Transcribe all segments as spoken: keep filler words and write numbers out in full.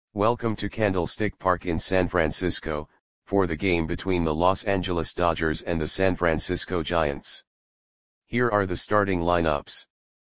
Welcome to Candlestick Park in San Francisco, for the game between the Los Angeles Dodgers and the San Francisco Giants. Here are the starting lineups.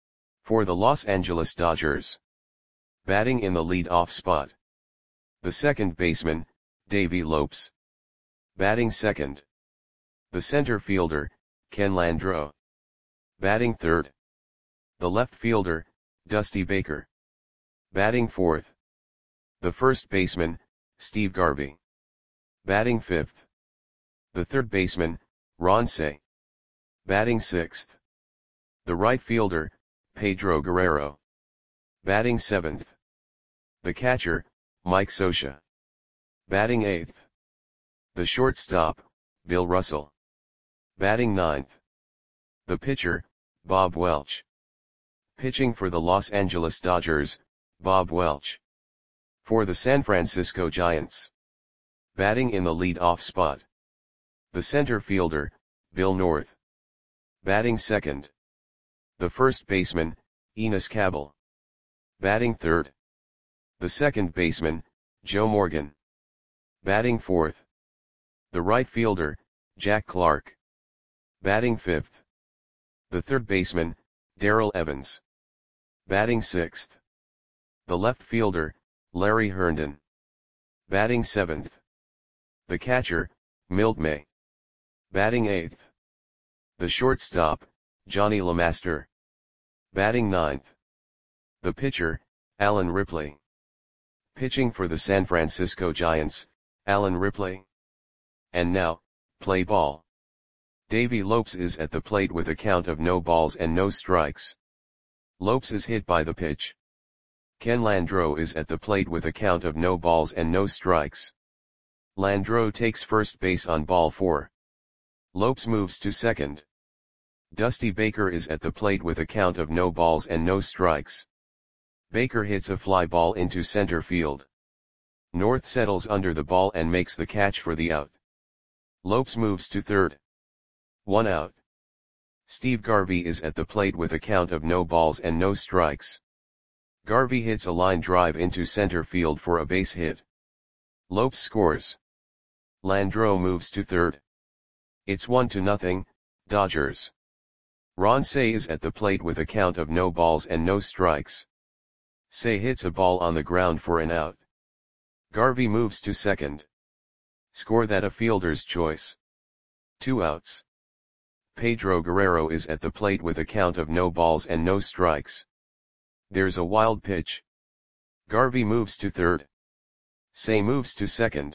For the Los Angeles Dodgers. Batting in the lead-off spot. The second baseman, Davey Lopes. Batting second. The center fielder, Ken Landreaux. Batting third. The left fielder, Dusty Baker. Batting fourth. The first baseman, Steve Garvey. Batting fifth. The third baseman, Ron Cey. Batting sixth. The right fielder, Pedro Guerrero. Batting seventh. The catcher, Mike Scioscia. Batting eighth. The shortstop, Bill Russell. Batting ninth. The pitcher, Bob Welch. Pitching for the Los Angeles Dodgers, Bob Welch. For the San Francisco Giants. Batting in the lead-off spot. The center fielder, Bill North. Batting second. The first baseman, Enos Cabell. Batting third. The second baseman, Joe Morgan. Batting fourth. The right fielder, Jack Clark. Batting fifth. The third baseman, Darrell Evans. Batting sixth. The left fielder, Larry Herndon. Batting seventh. The catcher, Milt May. Batting eighth. The shortstop, Johnny LeMaster. Batting ninth. The pitcher, Alan Ripley. Pitching for the San Francisco Giants, Alan Ripley. And now, play ball. Davey Lopes is at the plate with a count of no balls and no strikes. Lopes is hit by the pitch. Ken Landreaux is at the plate with a count of no balls and no strikes. Landreaux takes first base on ball four. Lopes moves to second. Dusty Baker is at the plate with a count of no balls and no strikes. Baker hits a fly ball into center field. North settles under the ball and makes the catch for the out. Lopes moves to third. One out. Steve Garvey is at the plate with a count of no balls and no strikes. Garvey hits a line drive into center field for a base hit. Lopes scores. Landreaux moves to third. It's one to nothing, Dodgers. Ron Cey is at the plate with a count of no balls and no strikes. Cey hits a ball on the ground for an out. Garvey moves to second. Score that a fielder's choice. Two outs. Pedro Guerrero is at the plate with a count of no balls and no strikes. There's a wild pitch. Garvey moves to third. Cey moves to second.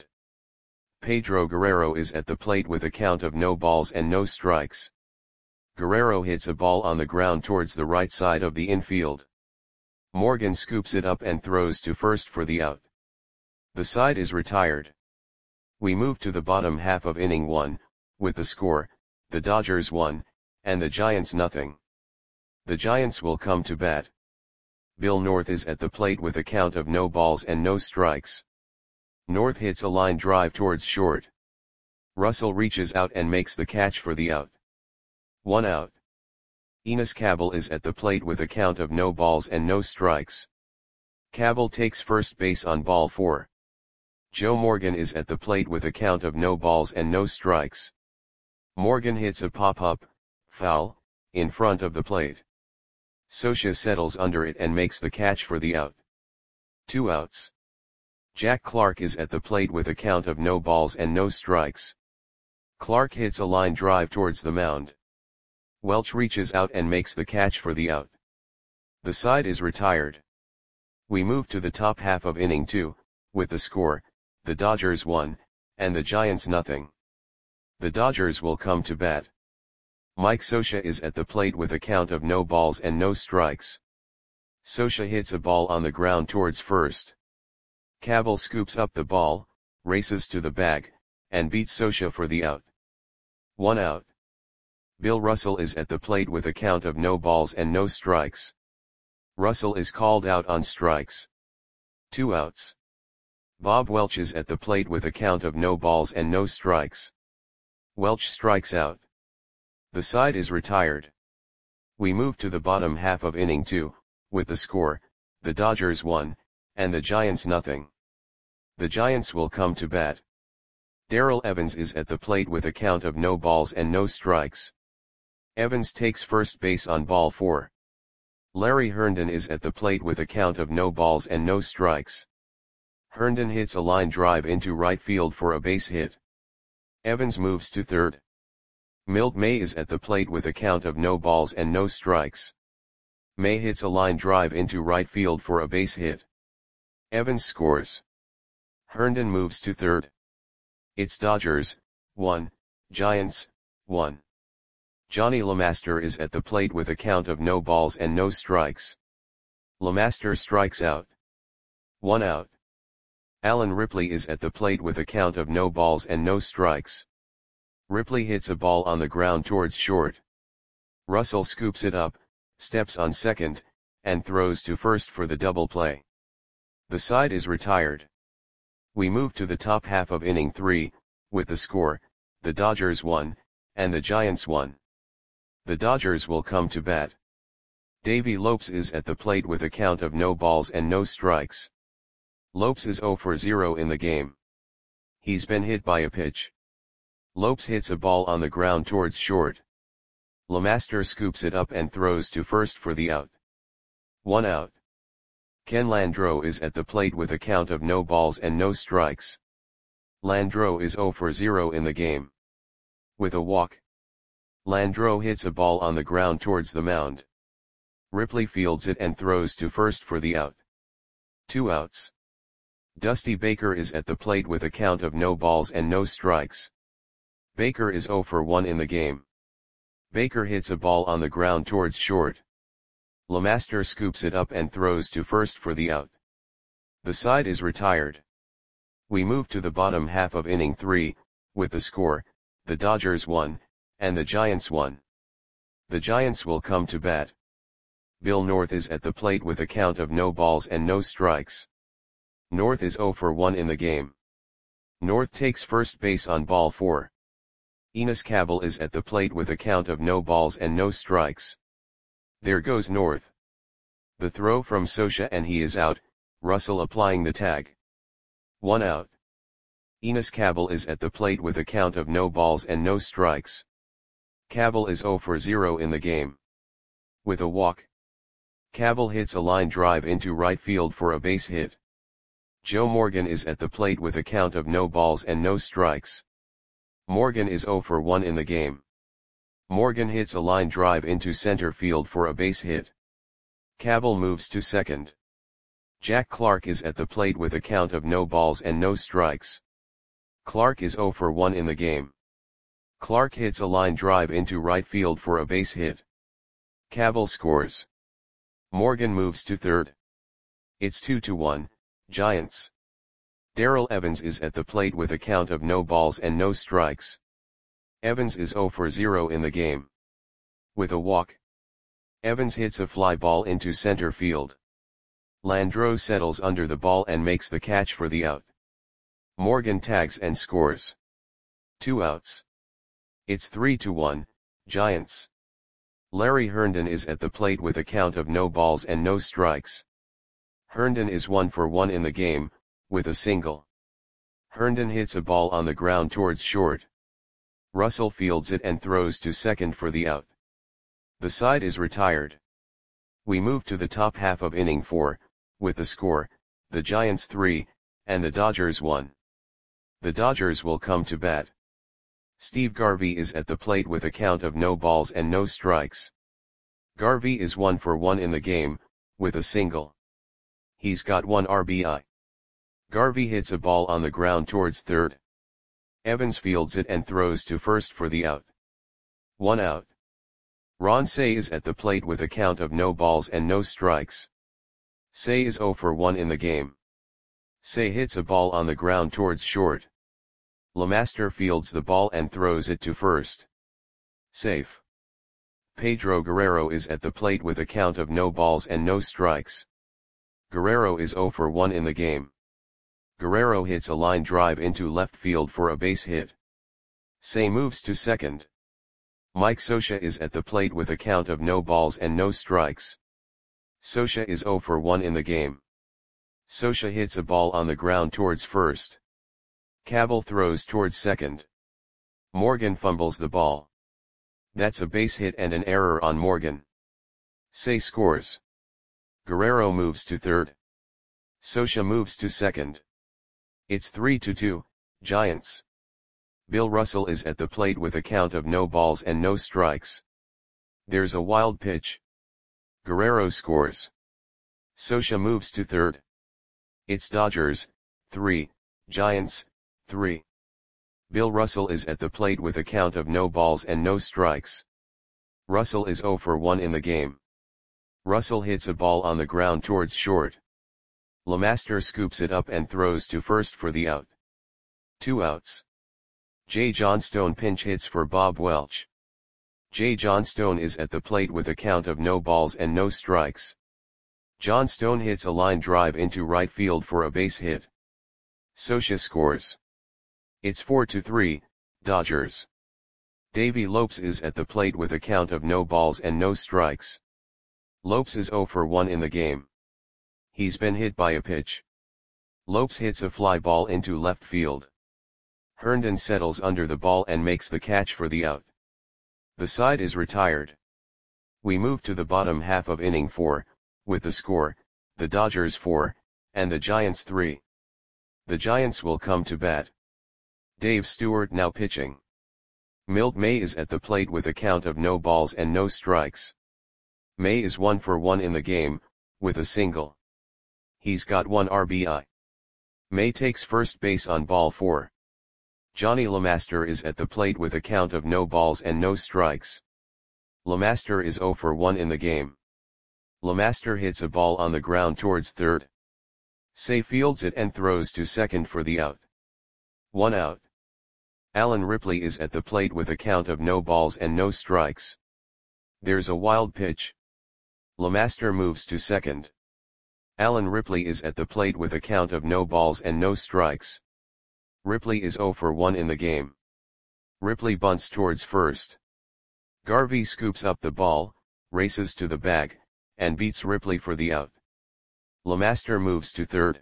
Pedro Guerrero is at the plate with a count of no balls and no strikes. Guerrero hits a ball on the ground towards the right side of the infield. Morgan scoops it up and throws to first for the out. The side is retired. We move to the bottom half of inning one, with the score, the Dodgers one, and the Giants nothing. The Giants will come to bat. Bill North is at the plate with a count of no balls and no strikes. North hits a line drive towards short. Russell reaches out and makes the catch for the out. One out. Enos Cabell is at the plate with a count of no balls and no strikes. Cabell takes first base on ball four. Joe Morgan is at the plate with a count of no balls and no strikes. Morgan hits a pop-up, foul, in front of the plate. Scioscia settles under it and makes the catch for the out. Two outs. Jack Clark is at the plate with a count of no balls and no strikes. Clark hits a line drive towards the mound. Welch reaches out and makes the catch for the out. The side is retired. We move to the top half of inning two, with the score, the Dodgers one, and the Giants nothing. The Dodgers will come to bat. Mike Scioscia is at the plate with a count of no balls and no strikes. Scioscia hits a ball on the ground towards first. Cabell scoops up the ball, races to the bag, and beats Scioscia for the out. One out. Bill Russell is at the plate with a count of no balls and no strikes. Russell is called out on strikes. Two outs. Bob Welch is at the plate with a count of no balls and no strikes. Welch strikes out. The side is retired. We move to the bottom half of inning two, with the score, the Dodgers one, and the Giants nothing. The Giants will come to bat. Darrell Evans is at the plate with a count of no balls and no strikes. Evans takes first base on ball four. Larry Herndon is at the plate with a count of no balls and no strikes. Herndon hits a line drive into right field for a base hit. Evans moves to third. Milt May is at the plate with a count of no balls and no strikes. May hits a line drive into right field for a base hit. Evans scores. Herndon moves to third. It's Dodgers, one, Giants, one. Johnny LeMaster is at the plate with a count of no balls and no strikes. LeMaster strikes out. One out. Alan Ripley is at the plate with a count of no balls and no strikes. Ripley hits a ball on the ground towards short. Russell scoops it up, steps on second, and throws to first for the double play. The side is retired. We move to the top half of inning three, with the score, the Dodgers won, and the Giants won. The Dodgers will come to bat. Davey Lopes is at the plate with a count of no balls and no strikes. Lopes is zero for zero in the game. He's been hit by a pitch. Lopes hits a ball on the ground towards short. LeMaster scoops it up and throws to first for the out. One out. Ken Landreau is at the plate with a count of no balls and no strikes. Landreau is zero for zero in the game. With a walk. Landreau hits a ball on the ground towards the mound. Ripley fields it and throws to first for the out. Two outs. Dusty Baker is at the plate with a count of no balls and no strikes. Baker is zero for one in the game. Baker hits a ball on the ground towards short. LeMaster scoops it up and throws to first for the out. The side is retired. We move to the bottom half of inning three, with the score, the Dodgers won, and the Giants won. The Giants will come to bat. Bill North is at the plate with a count of no balls and no strikes. North is zero for one in the game. North takes first base on ball four. Enos Cabell is at the plate with a count of no balls and no strikes. There goes North. The throw from Scioscia and he is out, Russell applying the tag. One out. Enos Cabell is at the plate with a count of no balls and no strikes. Cabell is zero for zero in the game. With a walk. Cabell hits a line drive into right field for a base hit. Joe Morgan is at the plate with a count of no balls and no strikes. Morgan is zero for one in the game. Morgan hits a line drive into center field for a base hit. Cabell moves to second. Jack Clark is at the plate with a count of no balls and no strikes. Clark is zero for one in the game. Clark hits a line drive into right field for a base hit. Cabell scores. Morgan moves to third. It's two to one, Giants. Darrell Evans is at the plate with a count of no balls and no strikes. Evans is zero for zero in the game. With a walk. Evans hits a fly ball into center field. Landreau settles under the ball and makes the catch for the out. Morgan tags and scores. Two outs. It's three to one, Giants. Larry Herndon is at the plate with a count of no balls and no strikes. Herndon is one for one in the game, with a single. Herndon hits a ball on the ground towards short. Russell fields it and throws to second for the out. The side is retired. We move to the top half of inning four, with the score, the Giants three, and the Dodgers one. The Dodgers will come to bat. Steve Garvey is at the plate with a count of no balls and no strikes. Garvey is one for one in the game, with a single. He's got one R B I. Garvey hits a ball on the ground towards third. Evans fields it and throws to first for the out. One out. Ron Cey is at the plate with a count of no balls and no strikes. Cey is zero for one in the game. Cey hits a ball on the ground towards short. LeMaster fields the ball and throws it to first. Safe. Pedro Guerrero is at the plate with a count of no balls and no strikes. Guerrero is zero for one in the game. Guerrero hits a line drive into left field for a base hit. Cey moves to second. Mike Scioscia is at the plate with a count of no balls and no strikes. Scioscia is zero for one in the game. Scioscia hits a ball on the ground towards first. Cabell throws towards second. Morgan fumbles the ball. That's a base hit and an error on Morgan. Cey scores. Guerrero moves to third. Scioscia moves to second. It's three to two, Giants. Bill Russell is at the plate with a count of no balls and no strikes. There's a wild pitch. Guerrero scores. Scioscia moves to third. It's Dodgers, three, Giants, three. Bill Russell is at the plate with a count of no balls and no strikes. Russell is zero for one in the game. Russell hits a ball on the ground towards short. LeMaster scoops it up and throws to first for the out. Two outs. Jay Johnstone pinch hits for Bob Welch. Jay Johnstone is at the plate with a count of no balls and no strikes. Johnstone hits a line drive into right field for a base hit. Scioscia scores. It's four to three, Dodgers. Davey Lopes is at the plate with a count of no balls and no strikes. Lopes is zero for one in the game. He's been hit by a pitch. Lopes hits a fly ball into left field. Herndon settles under the ball and makes the catch for the out. The side is retired. We move to the bottom half of inning four, with the score, the Dodgers four, and the Giants three. The Giants will come to bat. Dave Stewart now pitching. Milt May is at the plate with a count of no balls and no strikes. May is one for one in the game, with a single. He's got one R B I. May takes first base on ball four. Johnny LeMaster is at the plate with a count of no balls and no strikes. LeMaster is zero for one in the game. LeMaster hits a ball on the ground towards third. Cey fields it and throws to second for the out. One out. Alan Ripley is at the plate with a count of no balls and no strikes. There's a wild pitch. LeMaster moves to second. Alan Ripley is at the plate with a count of no balls and no strikes. Ripley is zero for one in the game. Ripley bunts towards first. Garvey scoops up the ball, races to the bag, and beats Ripley for the out. LeMaster moves to third.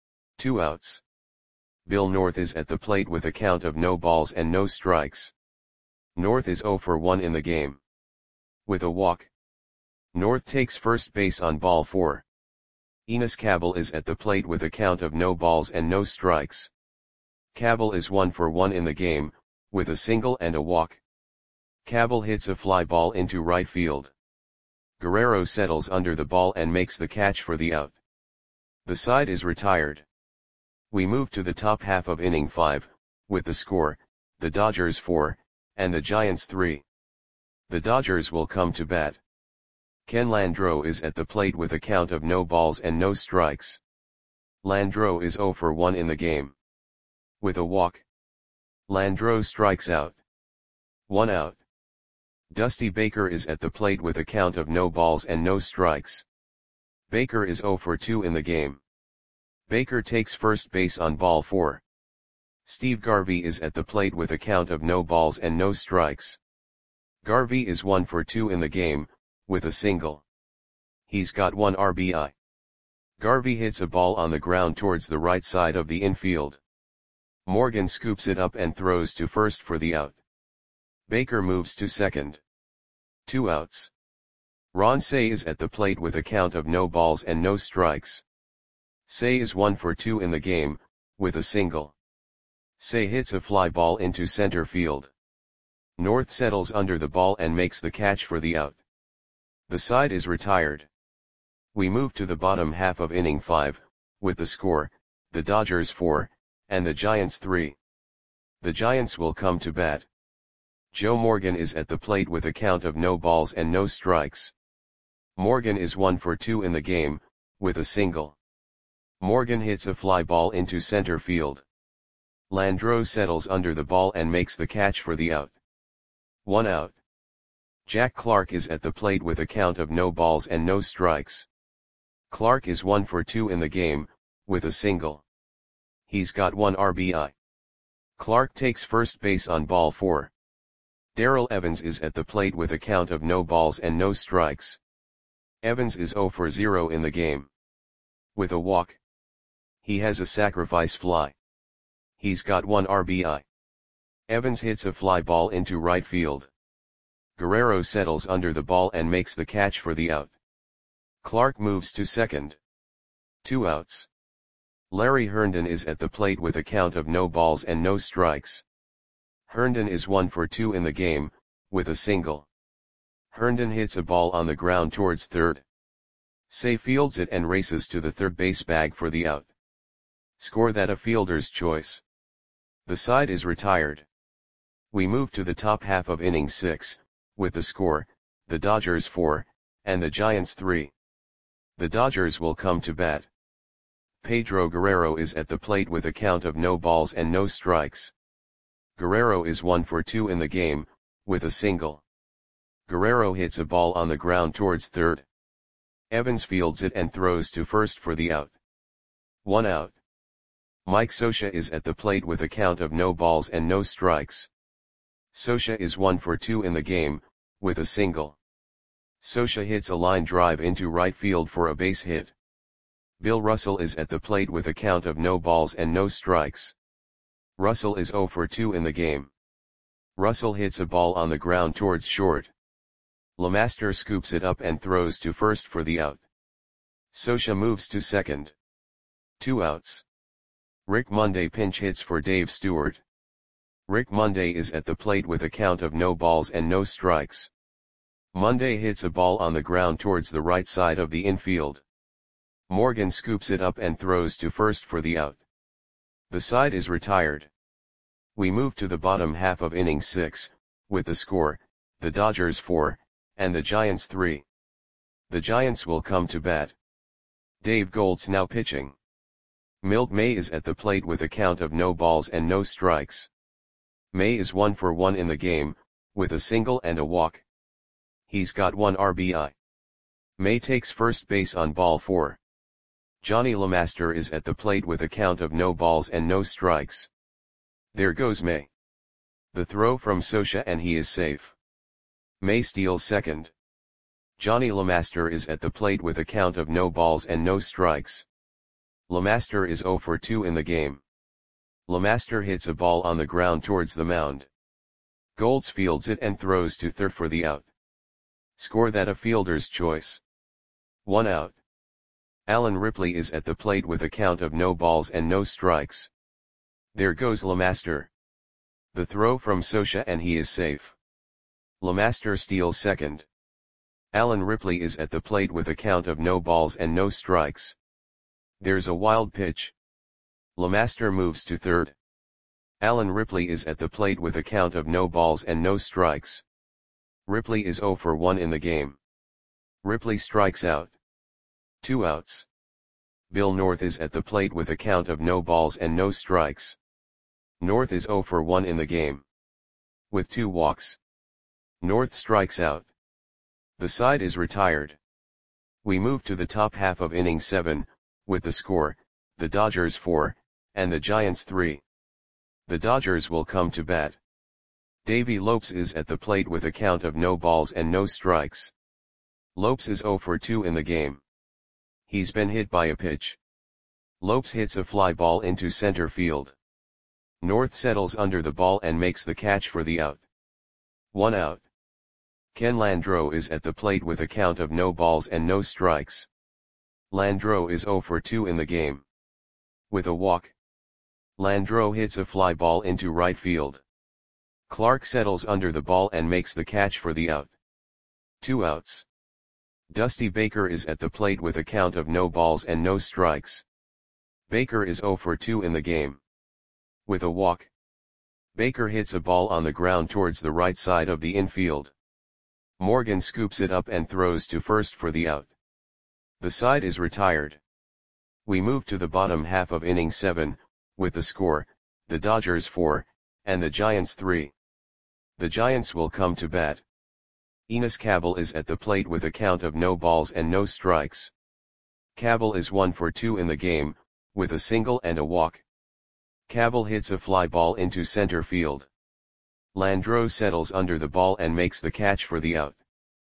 Two outs. Bill North is at the plate with a count of no balls and no strikes. North is zero for one in the game. With a walk. North takes first base on ball four. Enos Cabell is at the plate with a count of no balls and no strikes. Cabell is one for one in the game, with a single and a walk. Cabell hits a fly ball into right field. Guerrero settles under the ball and makes the catch for the out. The side is retired. We move to the top half of inning five, with the score, the Dodgers four, and the Giants three. The Dodgers will come to bat. Ken Landreaux is at the plate with a count of no balls and no strikes. Landreaux is zero for one in the game. With a walk. Landreaux strikes out. One out. Dusty Baker is at the plate with a count of no balls and no strikes. Baker is zero for two in the game. Baker takes first base on ball four. Steve Garvey is at the plate with a count of no balls and no strikes. Garvey is one for two in the game, with a single. He's got one R B I. Garvey hits a ball on the ground towards the right side of the infield. Morgan scoops it up and throws to first for the out. Baker moves to second. Two outs. Ron Cey is at the plate with a count of no balls and no strikes. Cey is one for two in the game, with a single. Cey hits a fly ball into center field. North settles under the ball and makes the catch for the out. The side is retired. We move to the bottom half of inning five, with the score, the Dodgers four, and the Giants three. The Giants will come to bat. Joe Morgan is at the plate with a count of no balls and no strikes. Morgan is one for two in the game, with a single. Morgan hits a fly ball into center field. Landreaux settles under the ball and makes the catch for the out. One out. Jack Clark is at the plate with a count of no balls and no strikes. Clark is one for two in the game, with a single. He's got one R B I. Clark takes first base on ball four. Darrell Evans is at the plate with a count of no balls and no strikes. Evans is zero for zero in the game. With a walk. He has a sacrifice fly. He's got one R B I. Evans hits a fly ball into right field. Guerrero settles under the ball and makes the catch for the out. Clark moves to second. Two outs. Larry Herndon is at the plate with a count of no balls and no strikes. Herndon is one for two in the game, with a single. Herndon hits a ball on the ground towards third. Say fields it and races to the third base bag for the out. Score that a fielder's choice. The side is retired. We move to the top half of inning six, with the score, the Dodgers four, and the Giants three. The Dodgers will come to bat. Pedro Guerrero is at the plate with a count of no balls and no strikes. Guerrero is one for two in the game, with a single. Guerrero hits a ball on the ground towards third. Evans fields it and throws to first for the out. One out. Mike Scioscia is at the plate with a count of no balls and no strikes. Scioscia is one for two in the game, with a single. Scioscia hits a line drive into right field for a base hit. Bill Russell is at the plate with a count of no balls and no strikes. Russell is zero for two in the game. Russell hits a ball on the ground towards short. LeMaster scoops it up and throws to first for the out. Scioscia moves to second. Two outs. Rick Monday pinch hits for Dave Stewart. Rick Monday is at the plate with a count of no balls and no strikes. Monday hits a ball on the ground towards the right side of the infield. Morgan scoops it up and throws to first for the out. The side is retired. We move to the bottom half of inning six, with the score, the Dodgers four, and the Giants three. The Giants will come to bat. Dave Gold's now pitching. Milt May is at the plate with a count of no balls and no strikes. May is one for one in the game, with a single and a walk. He's got one R B I. May takes first base on ball four. Johnny LeMaster is at the plate with a count of no balls and no strikes. There goes May. The throw from Scioscia and he is safe. May steals second. Johnny LeMaster is at the plate with a count of no balls and no strikes. LeMaster is zero for two in the game. LeMaster hits a ball on the ground towards the mound. Golds fields it and throws to third for the out. Score that a fielder's choice. One out. Alan Ripley is at the plate with a count of no balls and no strikes. There goes LeMaster. The throw from Scioscia and he is safe. LeMaster steals second. Alan Ripley is at the plate with a count of no balls and no strikes. There's a wild pitch. LeMaster moves to third. Alan Ripley is at the plate with a count of no balls and no strikes. Ripley is zero for one in the game. Ripley strikes out. Two outs. Bill North is at the plate with a count of no balls and no strikes. North is zero for one in the game. With two walks. North strikes out. The side is retired. We move to the top half of inning seven, with the score, the Dodgers four, and the Giants three. The Dodgers will come to bat. Davey Lopes is at the plate with a count of no balls and no strikes. Lopes is zero for two in the game. He's been hit by a pitch. Lopes hits a fly ball into center field. North settles under the ball and makes the catch for the out. One out. Ken Landreau is at the plate with a count of no balls and no strikes. Landreau is zero for two in the game. With a walk. Landreau hits a fly ball into right field. Clark settles under the ball and makes the catch for the out. Two outs. Dusty Baker is at the plate with a count of no balls and no strikes. Baker is zero for two in the game. With a walk. Baker hits a ball on the ground towards the right side of the infield. Morgan scoops it up and throws to first for the out. The side is retired. We move to the bottom half of inning seven, with the score, the Dodgers four, and the Giants three. The Giants will come to bat. Enos Cabell is at the plate with a count of no balls and no strikes. Cabell is one for two in the game, with a single and a walk. Cabell hits a fly ball into center field. Landreau settles under the ball and makes the catch for the out.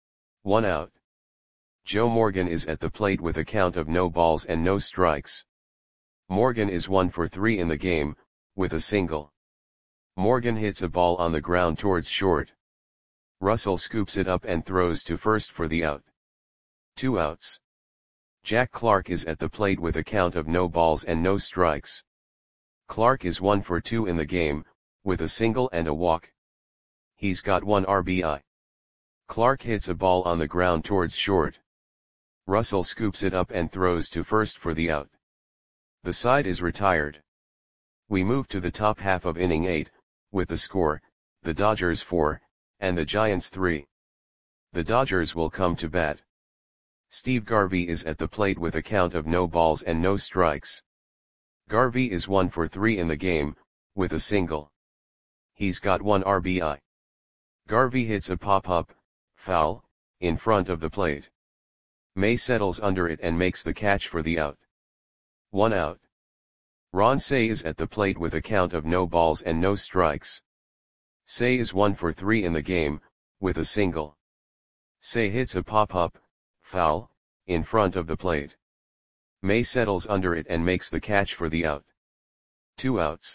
One out. Joe Morgan is at the plate with a count of no balls and no strikes. Morgan is one for three in the game, with a single. Morgan hits a ball on the ground towards short. Russell scoops it up and throws to first for the out. Two outs. Jack Clark is at the plate with a count of no balls and no strikes. Clark is one for two in the game, with a single and a walk. He's got one R B I. Clark hits a ball on the ground towards short. Russell scoops it up and throws to first for the out. The side is retired. We move to the top half of inning eight, with the score, the Dodgers four, and the Giants three. The Dodgers will come to bat. Steve Garvey is at the plate with a count of no balls and no strikes. Garvey is one for three in the game, with a single. He's got one R B I. Garvey hits a pop-up, foul, in front of the plate. May settles under it and makes the catch for the out. One out. Ron Cey is at the plate with a count of no balls and no strikes. Cey is one for three in the game, with a single. Cey hits a pop-up, foul, in front of the plate. May settles under it and makes the catch for the out. Two outs.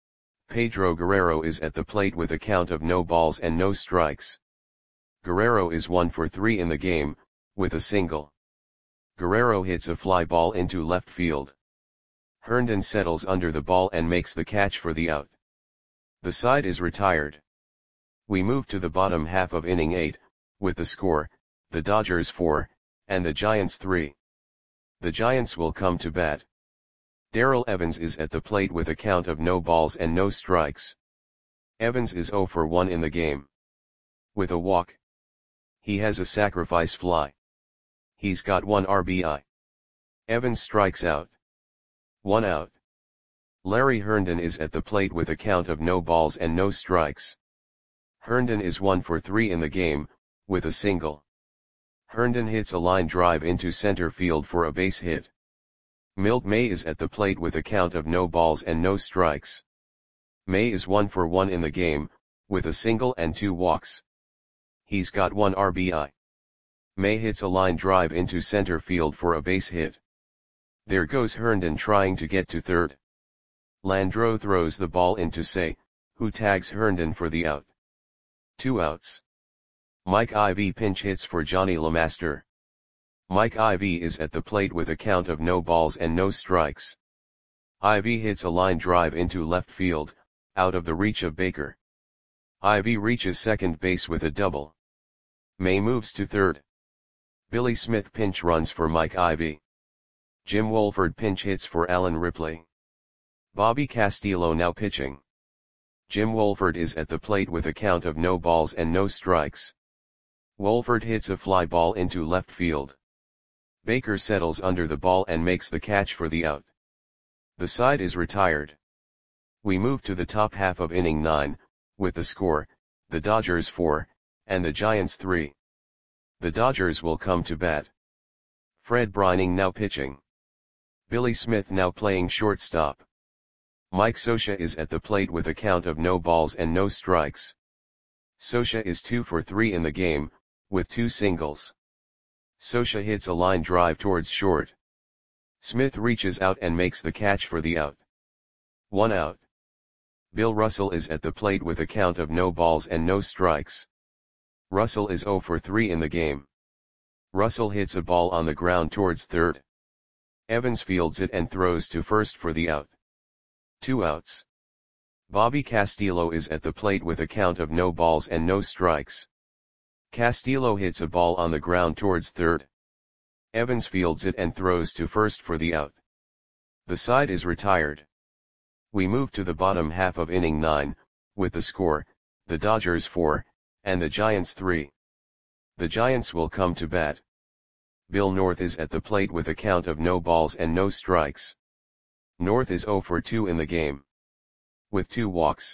Pedro Guerrero is at the plate with a count of no balls and no strikes. Guerrero is one for three in the game, with a single. Guerrero hits a fly ball into left field. Herndon settles under the ball and makes the catch for the out. The side is retired. We move to the bottom half of inning eight, with the score, the Dodgers four, and the Giants three. The Giants will come to bat. Darrell Evans is at the plate with a count of no balls and no strikes. Evans is zero for one in the game. With a walk. He has a sacrifice fly. He's got one R B I. Evans strikes out. One out. Larry Herndon is at the plate with a count of no balls and no strikes. Herndon is one for three in the game, with a single. Herndon hits a line drive into center field for a base hit. Milt May is at the plate with a count of no balls and no strikes. May is one for one in the game, with a single and two walks. He's got one R B I. May hits a line drive into center field for a base hit. There goes Herndon trying to get to third. Landreau throws the ball into Cey, who tags Herndon for the out. Two outs. Mike Ivy pinch hits for Johnny LeMaster. Mike Ivy is at the plate with a count of no balls and no strikes. Ivy hits a line drive into left field, out of the reach of Baker. Ivy reaches second base with a double. May moves to third. Billy Smith pinch runs for Mike Ivy. Jim Wolford pinch hits for Alan Ripley. Bobby Castillo now pitching. Jim Wolford is at the plate with a count of no balls and no strikes. Wolford hits a fly ball into left field. Baker settles under the ball and makes the catch for the out. The side is retired. We move to the top half of inning nine, with the score, the Dodgers four, and the Giants three. The Dodgers will come to bat. Fred Brining now pitching. Billy Smith now playing shortstop. Mike Scioscia is at the plate with a count of no balls and no strikes. Scioscia is two for three in the game, with two singles. Scioscia hits a line drive towards short. Smith reaches out and makes the catch for the out. One out. Bill Russell is at the plate with a count of no balls and no strikes. Russell is zero for three in the game. Russell hits a ball on the ground towards third. Evans fields it and throws to first for the out. Two outs. Bobby Castillo is at the plate with a count of no balls and no strikes. Castillo hits a ball on the ground towards third. Evans fields it and throws to first for the out. The side is retired. We move to the bottom half of inning nine, with the score, the Dodgers four, and the Giants three. The Giants will come to bat. Bill North is at the plate with a count of no balls and no strikes. North is zero for two in the game. With two walks.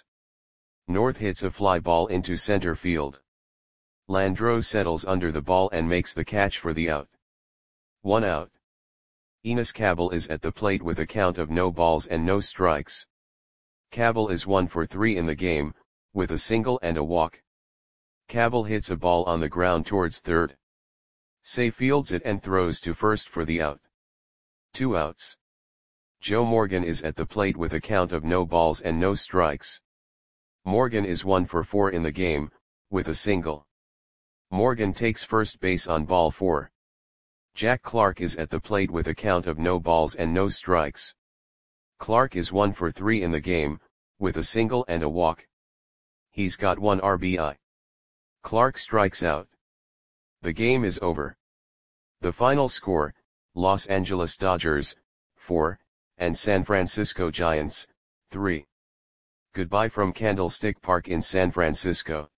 North hits a fly ball into center field. Landreau settles under the ball and makes the catch for the out. One out. Enos Cabell is at the plate with a count of no balls and no strikes. Cabell is one for three in the game, with a single and a walk. Cabell hits a ball on the ground towards third. Cey fields it and throws to first for the out. Two outs. Joe Morgan is at the plate with a count of no balls and no strikes. Morgan is one for four in the game, with a single. Morgan takes first base on ball four. Jack Clark is at the plate with a count of no balls and no strikes. Clark is one for three in the game, with a single and a walk. He's got one R B I. Clark strikes out. The game is over. The final score, Los Angeles Dodgers, four, and San Francisco Giants, three. Goodbye from Candlestick Park in San Francisco.